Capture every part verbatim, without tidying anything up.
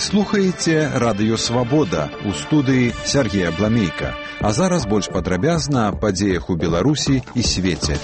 Слухаеце радыё «Свабода», у студыі Сергея Бламейка. А зараз больш падрабязна аб падзеях у Беларусі і свеце.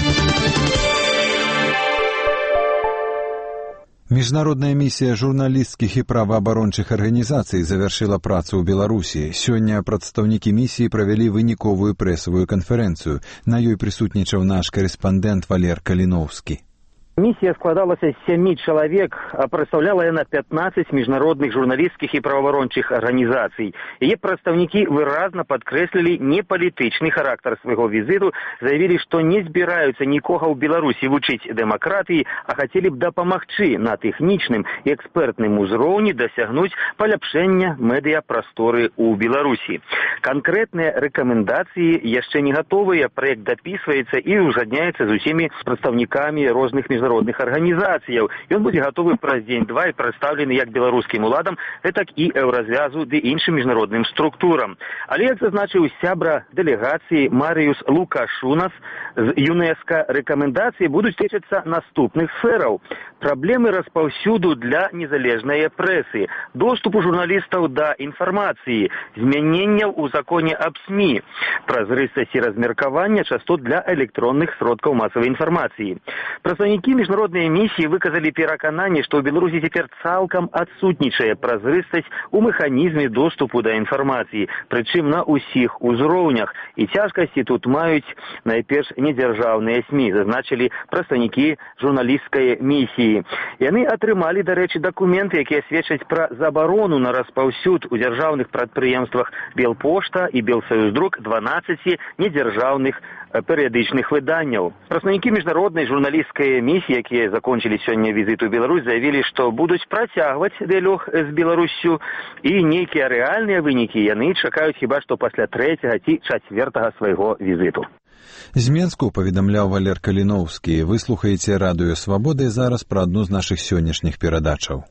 Міжнародная місія журналісцкіх і праваабарончых арганізацый завяршыла працу ў Беларусі. Сёння прадстаўнікі місіі правялі выніковую прэсавую канферэнцыю. На ёй прысутнічаў наш карэспандэнт Валер Каліноўскі. Миссия складалась из семи человек, а представляла она пятнадцать международных журналистских и правоабарончих организаций. Ее представники выразно подкреслили неполитичный характер своего визиту, заявили, что не збираются никого в Беларуси вучить демократии, а хотели бы допомогчи на техничном и экспертном узроўні досягнуть поляпшения медиапросторы у Беларуси. Конкретные рекомендации еще не готовые, проект дописывается и узгадняется с всеми представниками разных международных международных организаций. И он будет готовый праз день-два и представлены как белорусским уладам, так и Еврозвязу да іншим международным структурам. Але, як зазначив сябра делегации Маріус Лукашунас з ЮНЕСКО, рекомендации будут тычыцца наступных сфераў. Проблемы распаўсюду для незалежной прессы, доступу журналистов до информации, змяненняў у законе об СМИ, празрыстасць и размеркавання частот для электронных сродкаў массовой информации. Представники международной миссии выказали перакананне, что в Беларуси теперь цалкам отсутнічае празрыстасць у механизме доступу до информации, причем на усіх узроўнях. И тяжкости тут маюць найперш недзяржаўныя СМИ, зазначили представники журналистской миссии. Яны атрымалі, дарэчы, документы, якія сведчаць пра забарону на распаўсюд у дзяржаўных прадпрыемствах Белпошта и Белсоюздрук дванаццаці недзяржаўных перыядычных выданняў. Представники международной журналистской миссии, якія закончили сегодня визит в Беларусь, заявили, что будут протягивать диалог с Беларусью, и некие реальные выники яны чакают хіба что после третьего ці четвертого своего визиту. З Менску паведамляў Валер Каліноўскі. Вы слухаеце радыё «Свабода» і зараз пра адну з нашых сённяшніх перадачаў.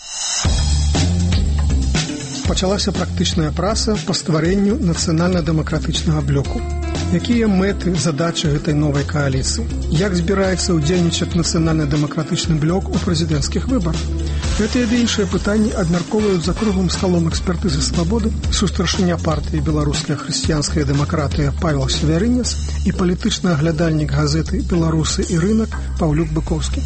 Пачалася практычная праца па стварэнню нацыянальна-дэмакратычнага блоку. Якія мэты, задачы гэтай новай кааліцыі? Як збіраецца ўдзельнічаць нацыянальна-дэмакратычны блок у прэзідэнцкіх выбарах? Гэтыя ды іншыя пытанні абмяркоўваюць за круглым сталом экспертызы «Свабоды» сустаршыня партыі «Беларуская хрысціянская дэмакратыя» Павел Северынец і палітычны аглядальнік газеты «Беларусы і рынок» Паўлюк Быкоўскі.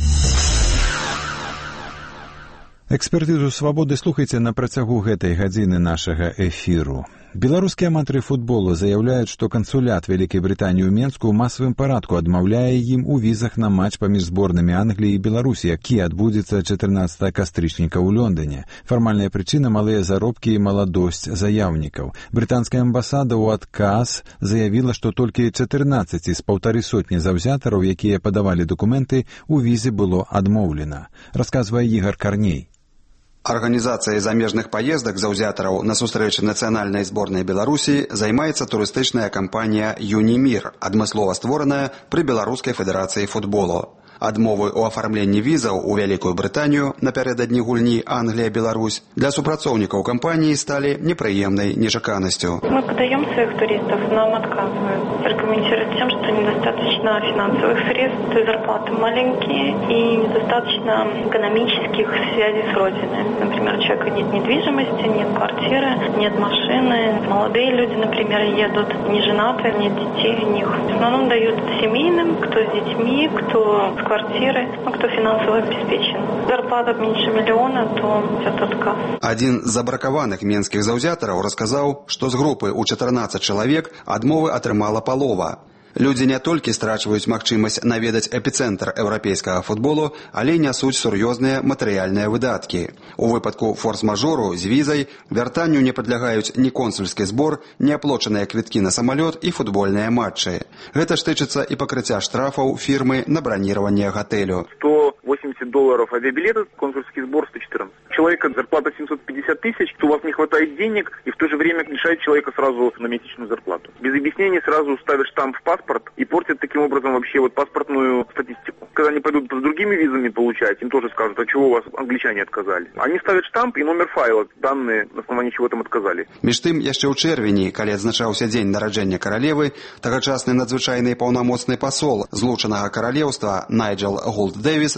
Экспертызу «Свабоды» слухайце на працягу гэтай гадзіны нашага эфіру. Беларускія аматары футболу заяўляюць, што кансулят Вялікай Брытаніі ў Менску ў масавым парадку адмаўляе ім у візах на матч паміж зборнамі Англіі і Беларусі, які адбудзецца чатырнаццатага кастрычніка ў Лондоне. Фармальная прычына – малыя заробкі і маладосць заяўнікаў. Брытанская амбасада ў адказ заявіла, што толькі чатырнаццаці з паўтары сотні заўзятараў, якія падавалі дакументы, у візе было адмоўлена. Расказвае Ігор Карней. Арганізацыяй замежных паездак заўзятараў на сустрэчы нацыянальнай зборнай Беларусі займаецца турыстычная кампанія «Юнімір», адмыслова створаная пры Беларускай федэрацыі футболу. Адмовы ў афармленні візаў у Вялікую Брытанію напярэдадні гульні Англія-Беларусь для супрацоўнікаў кампаніі сталі непрыемнай нечаканасцю. Мы подаем своих туристов, нам отказывают. Аргументируют тем, что недостаточно финансовых средств, зарплаты маленькие и недостаточно экономических связей с родиной. Например, у человека нет недвижимости, нет квартиры, нет машины. Молодые люди, например, едут не женатые, нет детей у них. В основном дают семейным, кто с детьми, кто с квартиры, ну, кто финансово обеспечен. Зарплата меньше миллиона, то это отказ. Один з забракаваных менскіх заўзятараў расказаў, што з групы ў чатырнаццаць чалавек адмовы атрымала палова. Людзі не толькі страчваюць магчымасць наведаць эпіцэнтр еўрапейскага футболу, але нясуць сур'ёзныя матэрыяльныя выдаткі. У выпадку форс-мажору з візай вяртанню не падлягаюць ні консульскі збор, ні аплочаныя квіткі на самалёт і футбольныя матчы. Гэта ж тычыцца і пакрыцця штрафаў фірмы на браніраванне гатэлю. сто восемьдесят долларов авиабилета, консульский сбор сто четырнадцать. Человека зарплата семьсот пятьдесят тысяч, у вас не хватает денег, и в то же время лишает человека сразу на месячную зарплату. Без объяснений сразу ставят штамп в паспорт и портят таким образом вообще вот паспортную статистику. Когда они пойдут с другими визами получать, им тоже скажут, а чего у вас англичане отказали. Они ставят штамп и номер файла, данные, на основании чего там отказали. Між тым, яшчэ ў чэрвені, калі адзначаўся дзень нараджэння каралевы, тагачасны надзвычайны паўнамоцны пасол Злучанага Каралеўства Найджел Голд Дэвіс заявіў,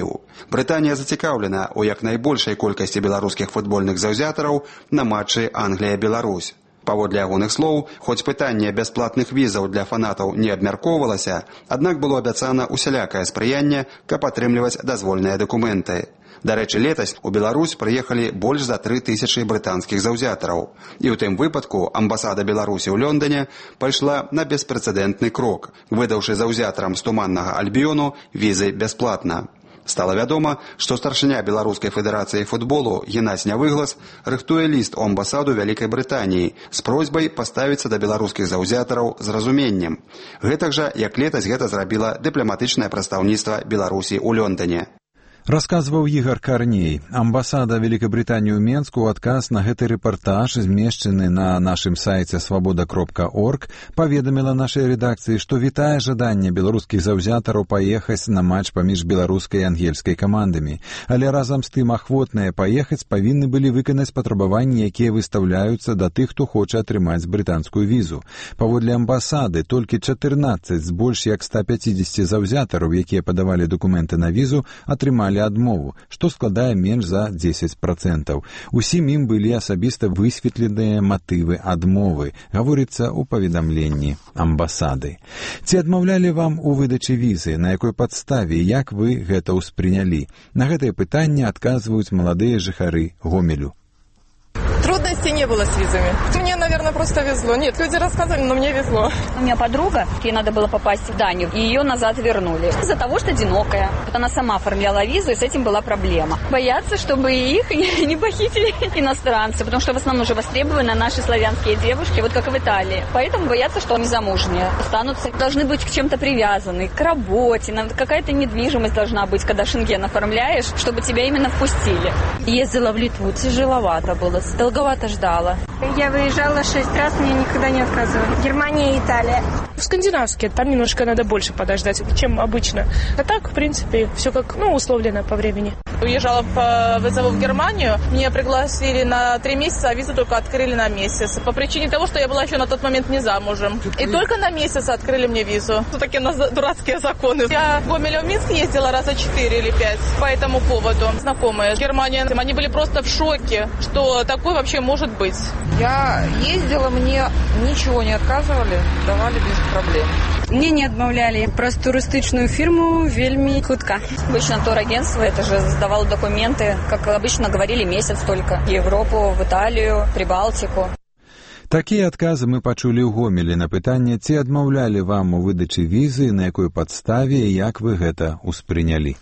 забіў. Брытанія зацікаўлена ў як найбольшай колькасці беларускіх футбольных заўзятараў на матчы Англія-Беларусь. Паводле ягоных слоў, хоць пытанне бясплатных візаў для фанатаў не абмяркоўвалася, аднак было абяцана усялякае спрыянне, каб атрымліваць дазвольныя дакументы. Дарэчы, летась у Беларусь прыехалі больш за тры тысячы брытанскіх заўзятараў. І ў тым выпадку амбасада Беларусі ў Лондоне пайшла на беспрэцэдэнтны крок, выдаўшы заўзятарам з Туманнага Альбіёну візы бясплатна. Стала вядома, што старшыня Беларускай федэрацыі футболу Геннадзь Нявыглас рыхтуе ліст у амбасаду Вялікай Брытаніі з просьбай паставіцца да беларускіх заўзятараў з разуменнем. Гэтак жа, як летась гэта зрабіла дыпламатычнае прадстаўніцтва Беларусі ў Лондоне. Расказваў Ігар Карней. Амбасада Великабрытаніі ў Менску ў адказ на гэты рэпартаж, змешчаны на нашым сайце свабода кропка орг, паведаміла нашай рэдакцыі, што вітае жаданне беларускіх заўзятараў паехаць на матч паміж беларускай і ангельскай камандамі. Але разам з тым ахвотныя паехаць павінны былі выканаць патрабаванні, якія выстаўляюцца да тых, хто хоча атрымаць брытанскую візу. Паводле амбасады, толькі чатырнаццаць з больш як ста пяцідзесяці заўзятараў, якія падавалі дакументы на візу, атрымалі адмову, што складае менш за дзесяць працэнтаў. Усім ім былі асабіста высветленыя матывы адмовы, гаворыцца ў паведамленні амбасады. Ці адмаўлялі вам у выдачы візы, на якой падставе, як вы гэта ўспрынялі? На гэтае пытанне адказваюць маладыя жыхары Гомелю. Трудностей не было с визами. Мне, наверное, просто везло. Нет, люди рассказывали, но мне везло. У меня подруга, ей надо было попасть в Данию, и ее назад вернули. Из-за того, что одинокая. Вот она сама оформляла визу, и с этим была проблема. Боятся, чтобы их не похитили иностранцы, потому что в основном уже востребованы наши славянские девушки, вот как в Италии. Поэтому боятся, что они замужние останутся. Должны быть к чем-то привязаны, к работе. Какая-то недвижимость должна быть, когда шенген оформляешь, чтобы тебя именно впустили. Ездила в Литву, тяжеловато было, долговато ждала. Я выезжала шесть раз, мне никогда не отказывали. Германия и Италия. В скандинавские, там немножко надо больше подождать, чем обычно. А так, в принципе, все как, ну, условлено по времени. Уезжала по вызову в Германию. Меня пригласили на три месяца, а визу только открыли на месяц. По причине того, что я была еще на тот момент не замужем. И только на месяц открыли мне визу. Тут такие у нас дурацкие законы. Я в Гомеле, в Минск ездила раза четыре или пять по этому поводу. Знакомые в Германии, они были просто в шоке, что такое вообще может быть. Я ездила, мне ничего не отказывали, давали без проблем. Мне не отмовляли. Праз турыстычную фирму вельми хутка. Обычно турагентство это же сдавало документы, как обычно говорили, месяц только. В Европу, в Италию, Прибалтику. Такія адказы мы пачулі ў Гомелі на пытанне, ці адмаўлялі вам у выдачы візы, на якой падставе і як вы гэта ўспрынялі.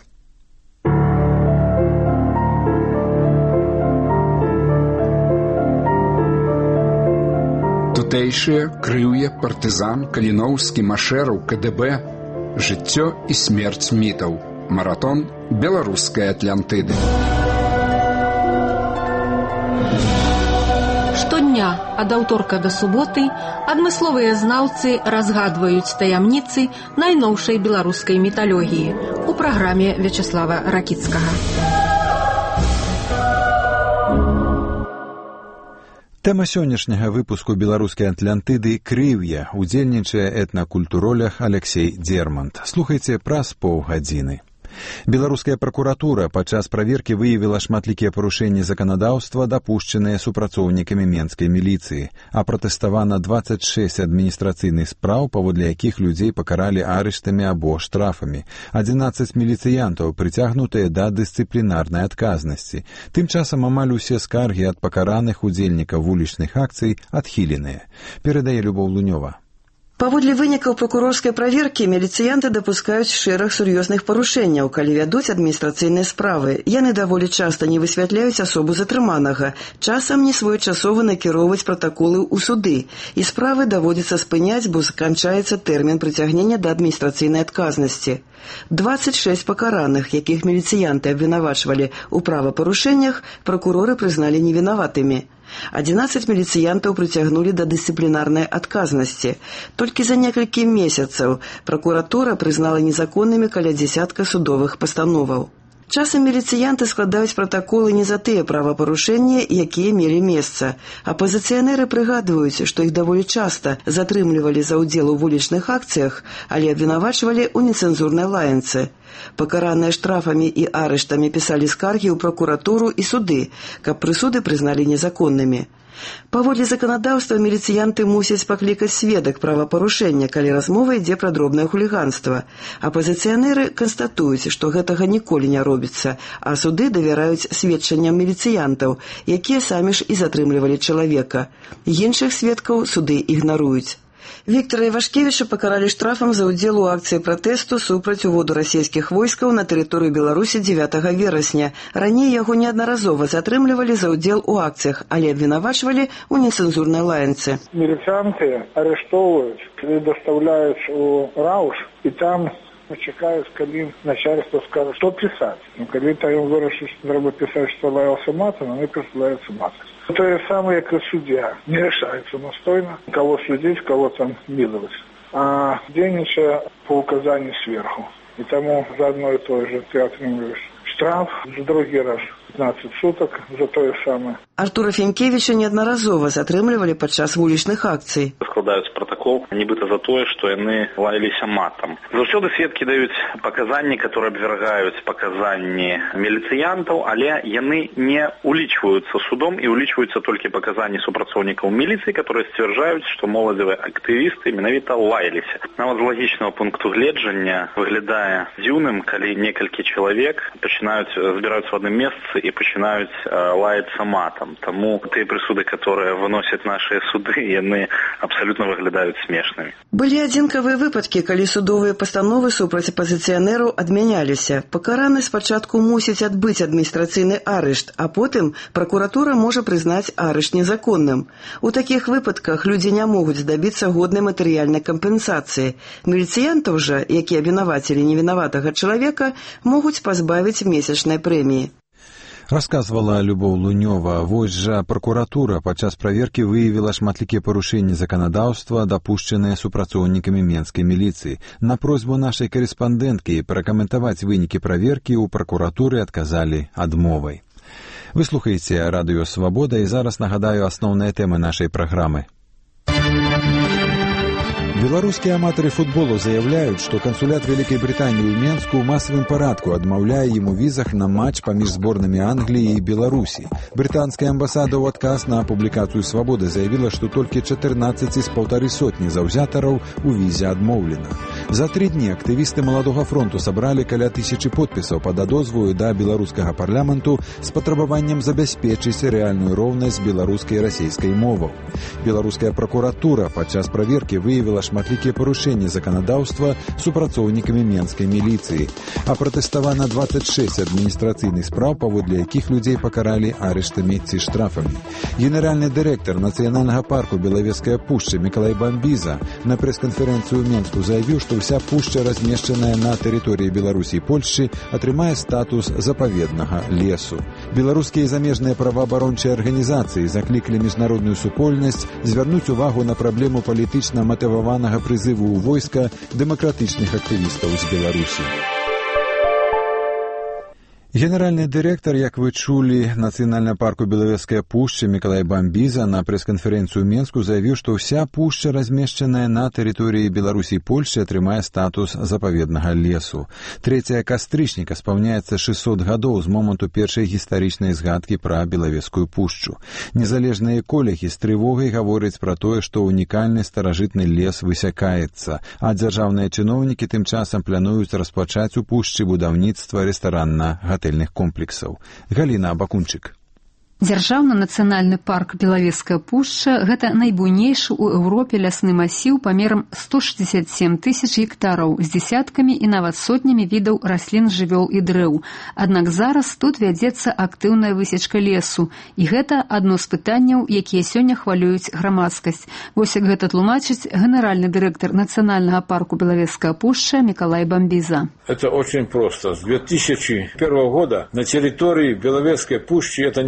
Тутэйшыя, Крыўе, партызан, Каліноўскі, Машэраў, КДБ, жыццё і смерць мітаў. Маратон беларускай Атлантыды. Штодня, ад аўторка да суботы, адмысловыя знаўцы разгадваюць таямніцы найноўшай беларускай міталогіі у праграме Вячаслава Ракіцкага. Тэма сённяшняга выпуску беларускай Атлантыды «Крыўе», удзельнічае этнакультуролог Алексей Дермант. Слухайце праз паўгадзіны. Беларуская пракуратура падчас праверкі выявіла шматлікія парушэнні заканадаўства, дапушчаныя супрацоўнікамі менскай міліцыі. Апратэставана дваццаць шэсць адміністрацыйных спраў, паводле якіх людзей пакаралі арыштамі або штрафамі. адзінаццаць міліцыянтаў прыцягнутыя да дысцыплінарнай адказнасці. Тым часам амаль усе скаргі ад пакараных удзельнікаў вулічных акцый адхіленыя. Перадае Любоў Лунёва. Паводле вынікаў пракурорскай праверкі міліцыянты дапускаюць шэраг сур'ёзных парушэнняў, калі вядуць адміністрацыйныя справы. Яны даволі часта не высвятляюць асобу затрыманага, часам несвоечасова накіроўваць пратаколы ў суды, і справы даводзіцца спыняць, бо сканчаецца тэрмін прыцягнення да адміністрацыйнай адказнасці. дваццаць шэсць пакараных, якіх міліцыянты абвінавачвалі ў правапарушэннях, пракуроры прызналі невінаватымі. адзінаццаць міліцыянтаў прыцягнулі да дысцыплінарнай адказнасці. Толькі за некалькі месяцаў пракуратура прызнала незаконнымі каля дзесятка судовых пастановаў. Часам міліцыянты складаюць пратаколы не за тыя правапарушэнні, якія мелі месца. Апазіцыянеры прыгадваюць, што іх даволі часта затрымлівалі за ўдзел у вулічных акцыях, але абвінавачвалі ў нецэнзурнай лаянцы. Пакараныя штрафамі і арыштамі пісалі скаргі ў пракуратуру і суды, каб прысуды прызналі незаконнымі. Паводле заканадаўства міліцыянты мусяць паклікаць сведак правапарушэння, калі размова ідзе пра дробнае хуліганства. Апазіцыянеры канстатуюць, што гэтага ніколі не робіцца, а суды давяраюць сведчанням міліцыянтаў, якія самі ж і затрымлівалі чалавека. Іншых сведкаў суды ігнаруюць. Віктора Івашкевіча пакаралі штрафам за ўдзел у акцыі пратэсту супраць уводу расійскіх войскаў на тэрыторыю Беларусі дзевятага верасня. Раней яго неаднаразова затрымлівалі за ўдзел у акцыях, але абвінавачвалі ў нецэнзурнай лаянцы. Міліцыянты арыштоўваюць і дастаўляюць у Рауш, і там чакаюць, калі начальство скажа, што пісаць. Ну, калі там вырашыць, што трэба пісаць, што лаялся матам, они присылаюцца матам. То же самое, как и судья. Не решает самостоятельно, кого судить, кого там миловать. А денежа по указанию сверху. И тому за одно и то же ты отримываешь штраф, за другий раз пятнадцать суток за то же самое. Артура Фенкевича неаднаразова затрымлівалі падчас вулічных акцый. Складаюць протокол, нібыта за тое, што яны лаяліся матам. Заўсёды сведкі даюць паказанні, которые абвяргаюць паказанні міліцыянтаў, але яны не улічваюцца судом і улічваюцца толькі паказанні супрацоўнікаў міліцыі, которые сцвярджаюць, што моладзевыя актывісты менавіта лаяліся. Нават з лагічнага пункту гледжання выглядае дзіўным, калі некалькі чалавек пачынаюць збіраюцца ў адным месцы і пачынаюць лаяцца матам. Таму тыя прысуды, которые выносяць нашыя суды, яны абсолютно выглядаюць смешнымі. Былі адзінкавыя выпадкі, калі судовыя пастановы супраць апазіцыянераў адмяняліся. Пакараны спачатку мусіць адбыць адміністрацыйны арышт, а потым пракуратура можа прызнаць арышт незаконным. У такіх выпадках людзі не могуць здабіцца годнай матэрыяльнай кампенсацыі. Міліцыянтаў жа, якія абвінавацілі невінаватага чалавека, могуць пазбавіць месячнай прэміі. Расказвала Любоў Лунёва. Вось жа пракуратура падчас праверкі выявіла шматлікія парушэнні заканадаўства, дапушчаныя супрацоўнікамі менскай міліцыі. На просьбу нашай карэспандэнткі пракаментаваць вынікі праверкі ў пракуратуры адказалі адмовай. Вы слухаеце радыё «Свабода» і зараз нагадаю асноўныя тэмы нашай праграмы. Беларускія аматары футболу заявляюць, што кансулят Вялікай Брытаніі ў Менску ў масавым парадку адмаўляе ім у візах на матч паміж зборнамі Англіі і Беларусі. Брытанская амбасада ў адказ на публікацыю «Свабоды» заявіла, што толькі чатырнаццаць з паўтары сотні заўзятараў у візе адмоўлена. За тры дні актывісты Маладога фронту сабралі каля тысячы подпісаў пад адозваю да беларускага парламенту з патрабаваннем забяспечыць рэальную роўнасць беларускай і расейскай моваў. Беларуская пракуратура падчас праверкі выявіла шматлікія парушэнні заканадаўства супрацоўнікамі менскай міліцыі. Апратэставана дваццаць шэсць адміністрацыйных спраў, паводле якіх людзей пакаралі арыштамі ці штрафамі. Генеральны дырэктар нацыянальнага парку Белавежская пушча Мікалай Бамбіза на прэс-канферэнцыю ў Менску заявіў, што ўся пушча, размешчаная на тэрыторыі Беларусі і Польшчы, атрымае статус запаведнага лесу. Беларускія замежныя праваабарончыя арганізацыі заклікалі міжнародную супольнасць звярнуць увагу на праблему палітычна матываванага прызыву ў войска дэмакратычных актывістаў з Беларусі. Генеральны дырэктар, як вы чулі, нацыянальнага парку Белавежская пушча Мікалай Бамбіза на прэс-канферэнцыю ў Менску заявіў, што ўся пушча, размешчаная на тэрыторыі Беларусі і Польшчы, атрымае статус запаведнага лесу. трэцяга кастрычніка спаўняецца шэсцьсот гадоў з моманту першай гістарычнай згадкі пра Белавежскую пушчу. Незалежныя эколагі з трывогай гавораць пра тое, што унікальны старажытны лес высякаецца, а дзяржаўныя чыноўнікі тым часам плануюць распачаць у пушчы будаўніцтва рэстаранна-гатэльных комплексаў. Галіна Абакунчык. Дзяржаўны нацыянальны парк Белавежская пушча – гэта найбуйнейшы ў Еўропе лясны масіў памерам сто шэсцьдзесят сем тысяч гектараў з дзесяткамі і нават сотнямі відаў раслін, жывёл і дрэў. Аднак зараз тут вядзецца актыўная высечка лесу, і гэта адно з пытанняў, якія сёння хвалююць грамадскасць. Вось як гэта тлумачыць генеральны дырэктар нацыянальнага парку Белавежская пушча Мікалай Бамбіза. Это очень просто. С две тысячи первого года на территории Беловежской пущи это не является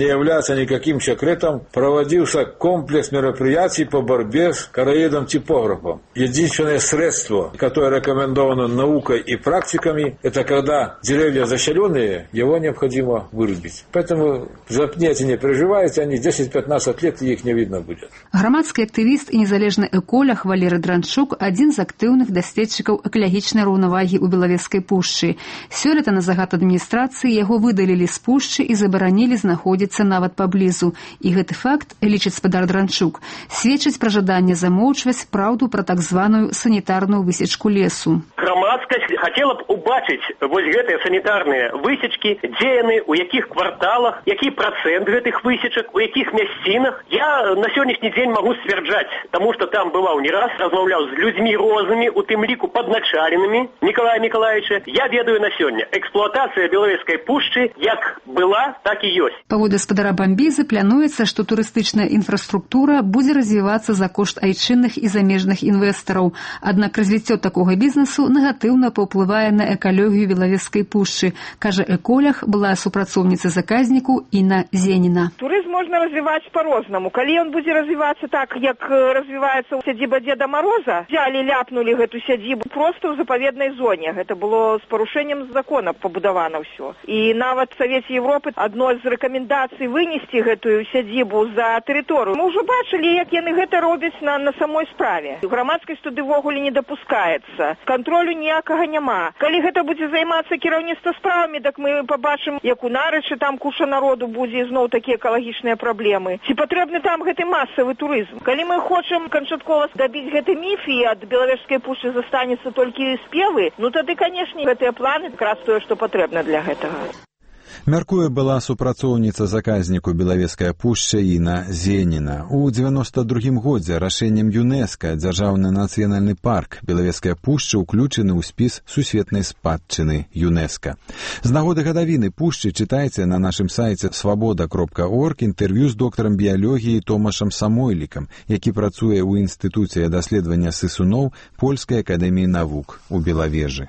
является никаким секретом, проводился комплекс мероприятий по борьбе с короедом-типографом. Единственное средство, которое рекомендовано наукой и практиками, это когда деревья заселенные, его необходимо вырубить. Поэтому запнете, не переживайте, они десять-пятнадцать лет, и их не видно будет. Грамадскі актывіст і незалежны эколог Валерый Дранчук – адзін з актыўных даследчыкаў экалагічнай раўнавагі ў Белавежскай пушчы. Сёлета на загад адміністрацыі яго выдалілі з пушчы і забаранілі знаходзіцца нават паблізу. І гэты факт, лічыць спадар Дранчук, сведчыць пра жаданне замоўчваць праўду пра так званую санітарную высечку лесу. Грамадскасць хацела б убачыць вось гэтыя санітарныя высечкі, дзе яны, у якіх кварталах, які працэнт гэтых высечак, у якіх мясцінах. Я на сённяшні дзень магу сцвярджаць, таму што там бываў не раз, размаўляў з людзьмі рознымі, у тым ліку падначаленымі Мікалая Мікалаевича. Я ведаю на сёння, эксплуатацыя Белавежскай пушчы як была, так і ёсць. Паводле спадара Бамбізы плануецца, што турыстычная інфраструктура будзе развівацца за кошт айчынных і замежных інвестараў. Аднак развіццё такога бізнесу негатыўна паўплывае на экалогію Белавежскай пушчы, кажа эколог, была супрацоўніца заказніку Інна Зеніна. Турызм можна развіваць по-рознаму. Калі ён будзе развівацца так, як развіваецца сядзіба Дзеда Мороза, взяли, ляпнули гэту сядзібу проста ў запаведнай зоне. Гэта было з парушэннем закона пабудавана ўсё. І нават Савет Европы адной з рэкамендацый вынесці гэтую сядзібу за тэрыторыю. Мы ўжо бачылі, як яны гэта робяць на, на самой справе. Грамадскасць туды ввогуле не дапускаецца. Кантролю ніякага няма. Калі гэта будзе займацца кіраўніцтва справамі, так мы побачым, як у Нарычы там куча народу будзе зноў такія экалагічныя праблемы. Ці патрэбны там гэты масавы турызм? Калі мы хочам канчаткова дабіць гэты міф і ад Белавежскай пушчы застанецца толькі спевы, ну тады, канешне, гэтыя планы якраз тое, што патрэбна для гэтага. Мяркуе была супрацоўніца заказніку Белавежская пушча Інна Зеніна. У дзевяноста другім годзе рашэннем ЮНЕСКО дзяржаўны нацыянальны парк Белавежская пушча ўключены ў спіс сусветнай спадчыны ЮНЕСКО. З нагоды гадавіны пушчы чытайце на нашым сайце свабода кропка орг інтэрв'ю з доктарам біялогіі Томашам Самойлікам, які працуе ў інстытуце даследавання сысуноў Польскай акадэміі навук у Белавежы.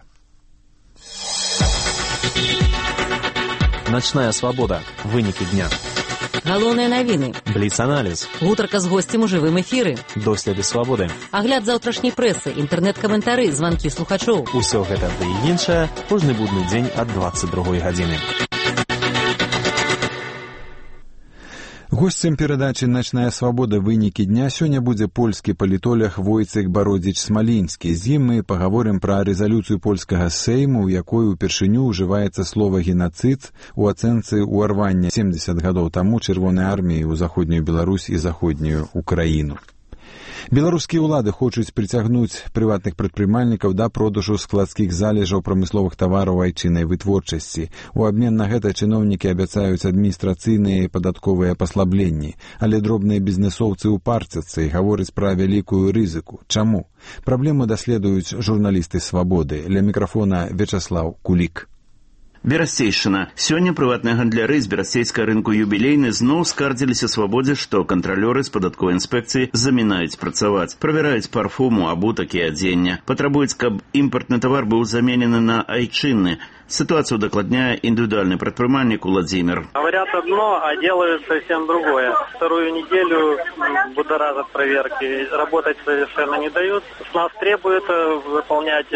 Ночная свобода. Вынікі дня. Галоўныя навіны. Бліц-аналіз. Гутарка з госцем у жывым эфіры. Доследы свабоды. Агляд заўтрашняй прэсы, інтэрнэт-каментары, званкі слухачоў. Усё гэта ды і іншае кожны будны дзень ад дваццаць другой гадзіны. Госцем перадачы «Ночная свобода. Вынікі дня» сёння будзе польскі палітолог Войцех Бародзіч-Смалінскі. З ім мы пагаворым пра рэзалюцыю польскага сейму, у якой упершыню ўжываецца слова «генацыд» у ацэнцы ўварвання семдзесят гадоў таму чырвонай арміі ў заходнюю Беларусь і заходнюю Украіну. Беларускія ўлады хочуць прыцягнуць прыватных прадпрымальнікаў да продажу складскіх залежаў прамысловых тавараў айчыннай вытворчасці. У абмен на гэта чыноўнікі абяцаюць адміністрацыйныя і падатковыя паслабленні, але дробныя бізнесоўцы ўпарцяцца і гавораць пра вялікую рызыку. Чаму? Праблему даследуюць журналісты «Свабоды». Ля мікрафона Вячаслаў Кулік. Берасцейшчына. Сёння прыватныя гандляры з берасцейскага рынку юбілейны зноў скардзіліся свабодзе, што кантралёры з падатковай інспекцыі замінаюць працаваць. Правяраюць парфуму, абутак і адзення. Патрабуюць, каб імпартны тавар быў заменены на айчынны. Ситуацию докладняет индивидуальный предприниматель Владимир. Говорят одно, а делают совсем другое. Вторую неделю будоражат проверки, работать совершенно не дают. С нас требуют выполнять,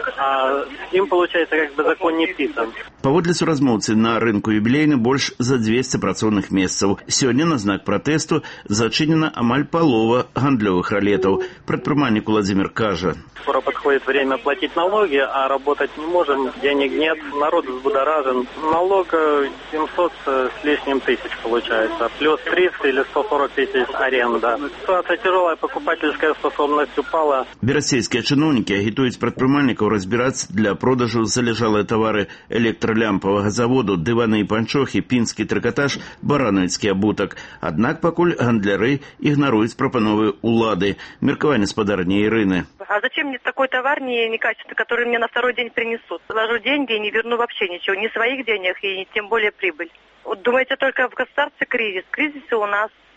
а им, получается, как бы закон не писан. Паводле суразмоўцы, на рынку юбілейны больш за двести працоўных месцаў. Сёння на знак протесту зачынена амаль палова гандлёвых ралетаў. Предприниматель Владимир кажа. Скоро подходит время платить налоги, а работать не можем, денег нет. Народ взбудоражен. Налог семьсот с лишним тысяч получается. Плюс триста или сто сорок тысяч аренда. Ситуация тяжелая, покупательская способность упала. Берасцейскія чыноўнікі агітуюць прадпрымальнікаў разбіраць для продажу залежалыя тавары электролямпавага заводу, дываны і панчохі, пінскі трыкатаж, баранавіцкі абутак. Аднак пакуль гандляры ігнаруюць прапановы улады. Меркаванне спадарні Ірыны. А зачем мне такой товар не, некачественный, который мне на второй день принесут? Вложу деньги и не верну вообще ничего, ни своих денег и тем более прибыль. Вот думаете, только в государстве кризис? Кризис у нас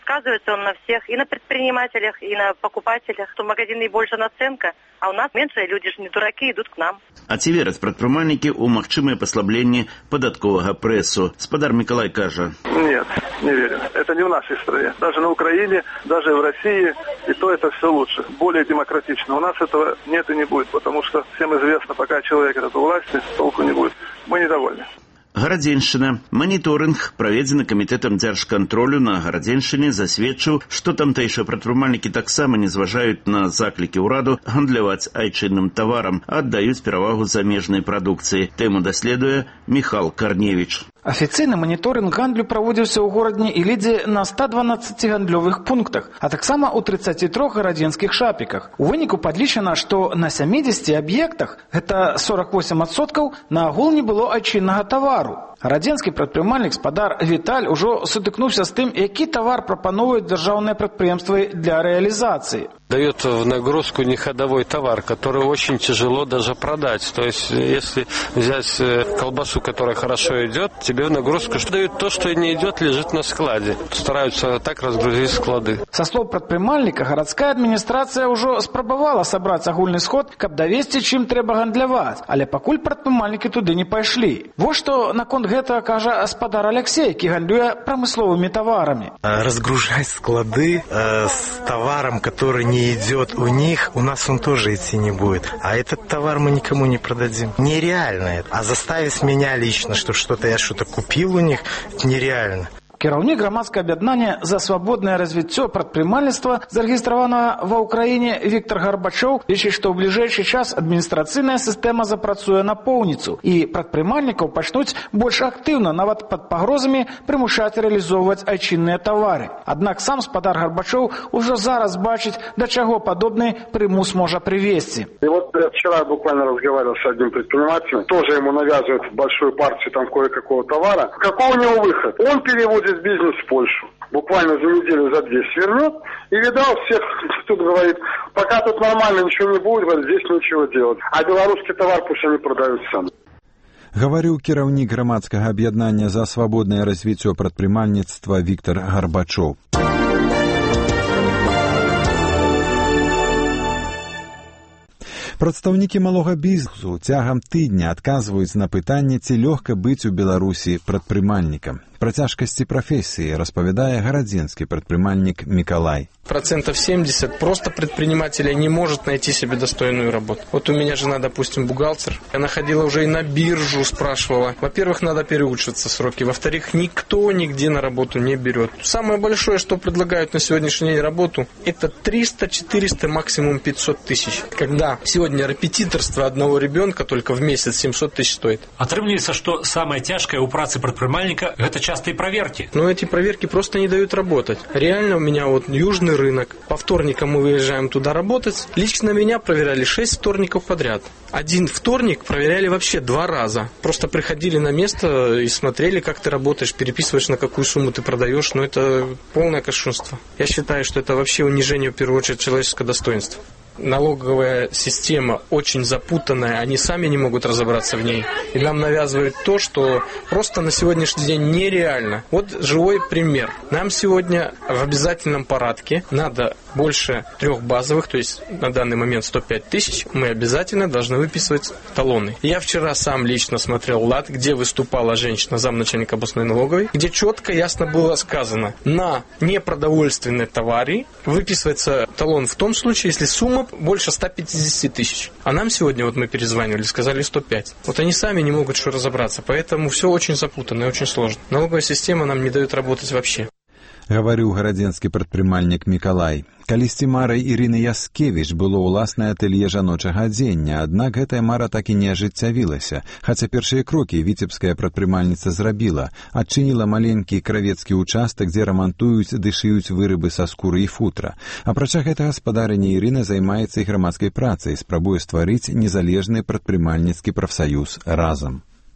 сказывается он на всех, и на предпринимателях, и на покупателях. У магазинов больше наценка, а у нас меньше, люди же не дураки, идут к нам. А ці вераць прадпрымальнікі ў магчымыя паслабленні падатковага прэсу. Спадар Миколай кажа. Нет, не верю. Это не в нашей стране. Даже на Украине, даже в России, и то это все лучше, более демократично. У нас этого нет и не будет, потому что всем известно, пока человек этот у власти, толку не будет. Мы недовольны. Гарадзеншчына. Маніторынг, праведзены камітэтам дзяржкантролю на Гарадзеншчыне, засведчыў, што тамтэйшыя прадпрымальнікі таксама не зважаюць на заклікі ўраду гандляваць айчынным таварам, а аддаюць перавагу замежнай прадукцыі. Тэму даследуе Михал Карневіч. Афіцыйны маніторынг гандлю праводзіўся ў горадні і лідзе на ста дванаццаці гандлёвых пунктах, а таксама ў трыццаці трох гарадзенскіх шапіках. У выніку падлічана, што на сямідзесяці аб'ектах, гэта сорок восемь адсоткаў, наогул не было айчыннага тавару. Гарадзенскі прадпрымальнік спадар Віталь ужо сутыкнуўся з тым, які тавар прапановваюць дзяржаўныя прадпрыемствы для реализации. Дает в нагрузку неходовой товар, который очень тяжело даже продать. То есть, если взять колбасу, которая хорошо идет, тебе в нагрузку что дают то, что не идет, лежит на складе. Стараются так разгрузить склады. Со слов прадпрымальніка, гарадская адміністрацыя ўжо спрабавала сабраць агульны сход, каб давесці, чым трэба гандляваць, але пакуль прадпрымальнікі туды не пайшлі. Вот што наконт гэтага кажа спадар Алексей, які гандлюе прамысловымі таварамі. Разгружать склады э, с товаром, который не идет у них, у нас он тоже идти не будет. А этот товар мы никому не продадим. Нереально это. А заставить меня лично, что что-то я что-то купил у них, это нереально. Кіраўнік грамадскага аб'яднання за свабоднае развіццё прадпрымальніцтва, зарэгістраванага ва ўкраіне Віктор Гарбачоў, лічыць, што ў бліжэйшы час адміністрацыйная сістэма запрацуе напоўніцу і прадпрымальнікаў пачнуць больш актыўна, нават пад пагрозамі, прымушаць рэалізоўваць айчынныя тавары. Аднак сам спадар Гарбачоў ужо зараз бачыць, да чаго падобны прымус можа прывесці. И вот я вчера буквально разговаривал с одним предпринимателем, тоже ему навязывают большую партию там кое-какого товара. Какой у него выход? Он переводит бизнес в Польшу. Буквально за неделю, за две свернет. И видал всех, тут говорит, пока тут нормально ничего не будет, говорит, здесь ничего делать. А белорусский товар пусть они продают сами. Гаварыў кіраўнік грамадскага аб'яднання за свабоднае развіццё прадпрымальніцтва Віктор Гарбачоў. Прадстаўнікі малога бізнесу цягам тыдня адказваюць на пытанне, ці лёгка быць у Беларусі прадпрымальнікам. Про тяжкости профессии рассказывает городенский предприниматель Миколай. Процентов семьдесят просто предпринимателя не может найти себе достойную работу. Вот у меня жена, допустим, бухгалтер. Она ходила уже и на биржу, спрашивала. Во-первых, надо переучиваться сроки. Во-вторых, никто нигде на работу не берет. Самое большое, что предлагают на сегодняшний день работу, это триста-четыреста, максимум пятьсот тысяч. Когда сегодня репетиторство одного ребенка только в месяц семьсот тысяч стоит. Атрымліваецца, что самое тяжкое у працы предпринимальника – это частые проверки. Но эти проверки просто не дают работать. Реально у меня вот южный рынок. По вторникам мы выезжаем туда работать. Лично меня проверяли шесть вторников подряд. Один вторник проверяли вообще два раза. Просто приходили на место и смотрели, как ты работаешь, переписываешь, на какую сумму ты продаешь. Но это полное кощунство. Я считаю, что это вообще унижение, в первую очередь, человеческого достоинства. Налоговая система очень запутанная, они сами не могут разобраться в ней. И нам навязывают то, что просто на сегодняшний день нереально. Вот живой пример. Нам сегодня в обязательном порядке надо больше трех базовых, то есть на данный момент сто пять тысяч, мы обязательно должны выписывать талоны. Я вчера сам лично смотрел лад, где выступала женщина, замначальника областной налоговой, где четко, ясно было сказано, на непродовольственные товары выписывается талон в том случае, если сумма больше ста пятидесяти тысяч. А нам сегодня, вот мы перезванивали, сказали сто пять. Вот они сами не могут что разобраться, поэтому все очень запутанно и очень сложно. Налоговая система нам не дает работать вообще. Гаварыў гарадзенскі прадпрымальнік Мікалай. Калісьці марай Ірыны Яскевіч было ўласнае атэлье жаночага адзення, аднак гэтая мара так і не ажыццявілася. Хаця першыя крокі віцебская прадпрымальніца зрабіла. Адчыніла маленькі кравецкі ўчастак, дзе рамантуюць ды шыюць вырабы са скуры і футра. Апрача гэтага спадарыня Ірына займаецца і грамадскай працай, спрабуе стварыць незалежны прадпрымальніцкі прафсаюз разам.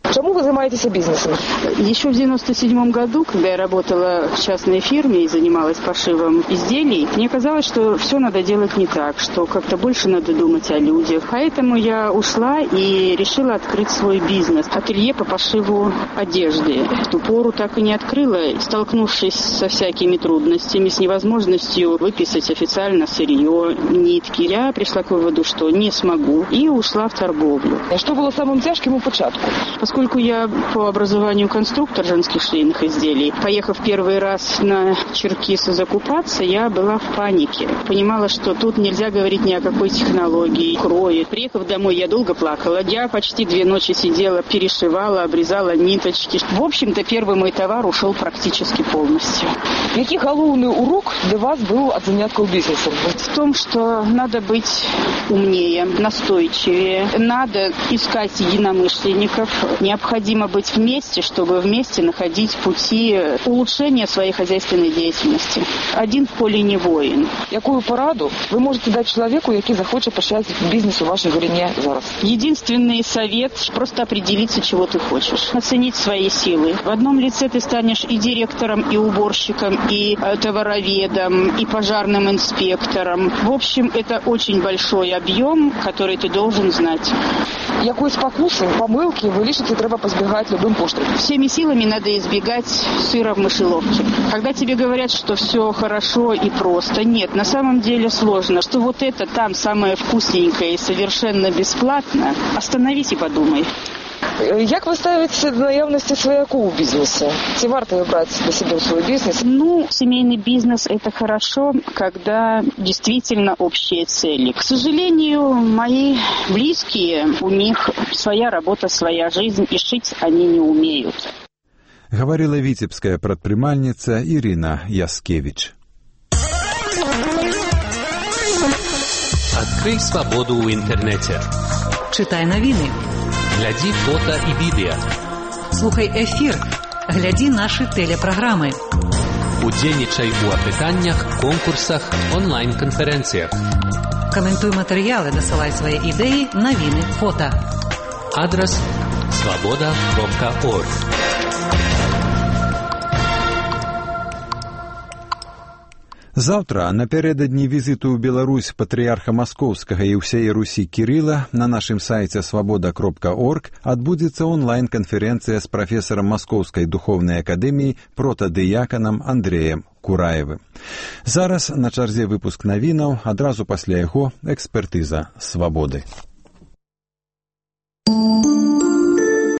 Чему вы занимаетесь бизнесом? Еще в девяносто седьмом году, когда я работала в частной фирме и занималась пошивом изделий, мне казалось, что все надо делать не так, что как-то больше надо думать о людях. Поэтому я ушла и решила открыть свой бизнес. Ателье по пошиву одежды. В ту пору так и не открыла, столкнувшись со всякими трудностями, с невозможностью выписать официально сырье, нитки. Я пришла к выводу, что не смогу, и ушла в торговлю. А что было самым тяжким у початку? Поскольку я по образованию конструктор женских швейных изделий, поехав первый раз на Черкис закупаться, я была в панике. Понимала, что тут нельзя говорить ни о какой технологии, кроет. Приехав домой, я долго плакала. Я почти две ночи сидела, перешивала, обрезала ниточки. В общем-то, первый мой товар ушел практически полностью. Який головний урок для вас был от занятков бизнесом? В том, что надо быть умнее, настойчивее, надо искать единомышленников. Необходимо быть вместе, чтобы вместе находить пути улучшения своей хозяйственной деятельности. Один в поле не воин. Какую пораду вы можете дать человеку, який захочет почать бизнес у вашей горине зараз? Единственный совет – просто определиться, чего ты хочешь. Оценить свои силы. В одном лице ты станешь и директором, и уборщиком, и товароведом, и пожарным инспектором. В общем, это очень большой объем, который ты должен знать. Якої спокуси, помилки вы лишите, треба позбегать любым поштом? Всеми силами надо избегать сыра в мышеловке. Когда тебе говорят, что все хорошо и просто, нет, на самом деле сложно. Что вот это там самое вкусненькое и совершенно бесплатно, остановись и подумай. Як ви ставите до наявності свояку у бізнесі? Чи варто брать для себя свой бизнес? Ну, семейный бизнес – это хорошо, когда действительно общие цели. К сожалению, мои близкие, у них своя работа, своя жизнь, и шить они не умеют. Говорила витебская предпринимательница Ирина Яскевич. Открой свободу в интернете. Читай новины. Гляди фото і відео. Слухай ефір. Гляди наші телепрограми. Удзельнічай у апытаннях, конкурсах, онлайн-конференціях. Коментуй матэрыялы, дасылай свае ідэі, навіны, фота. Адрес свобода кропка орг. Заўтра, напярэдадні візіту ў Беларусь патрыярха Маскоўскага і ўсяе Русі Кірыла, на нашым сайце свобода кропка орг адбудзецца онлайн-канферэнцыя з прафесарам Маскоўскай духоўнай акадэміі протадыяканам Андрэем Кураевым. Зараз на чарзе выпуск навінаў, адразу пасля яго экспертыза свабоды.